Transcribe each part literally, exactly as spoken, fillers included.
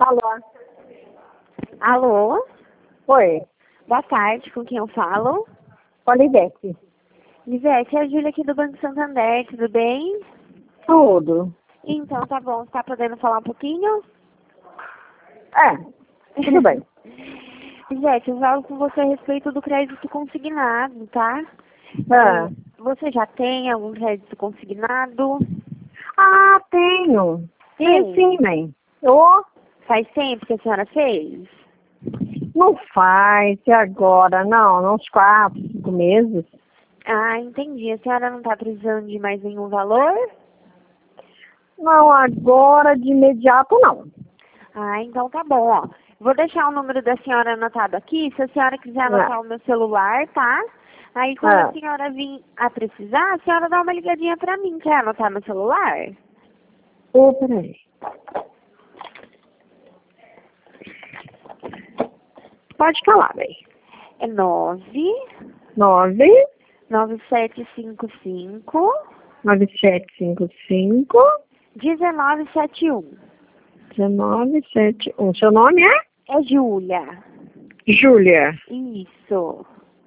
Alô? Alô? Oi, Boa tarde, com quem eu falo? Olivete. Lisete, é a Júlia aqui do Banco Santander, tudo bem? Tudo. Então, tá bom, você tá podendo falar um pouquinho? É, tudo bem. Lisete, eu falo com você a respeito do crédito consignado, tá? Ah, É, você já tem algum crédito consignado? ah tenho. Sim, Tem. sim, mãe. Ô, Faz tempo que a senhora fez? não faz, e agora? Não, uns quatro, cinco meses. Ah, entendi. A senhora não tá precisando de mais nenhum valor? Não, agora de imediato não. Ah, então tá bom, ó. Vou deixar o número da senhora anotado aqui. Se a senhora quiser Ah, anotar o meu celular, tá? Aí quando a ah, senhora vir a precisar, a senhora dá uma ligadinha pra mim. Quer anotar meu celular? ô, peraí. Pode falar, bem. É nove Nove, nove sete cinco cinco nove sete cinco cinco, dezenove setenta e um. dezenove, sete, um. Seu nome é? É Júlia. Júlia Isso.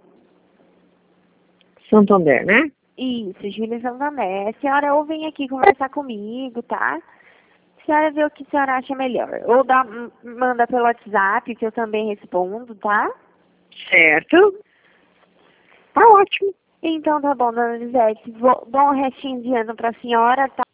Santander, né? Isso, Júlia Santander. A senhora ou vem aqui conversar comigo, tá? A senhora vê o que a senhora acha melhor. Ou dá, m- manda pelo WhatsApp, que eu também respondo, tá? Certo. Tá ótimo. Então tá bom, dona Lisete. Vou dar um restinho de ano pra senhora, tá?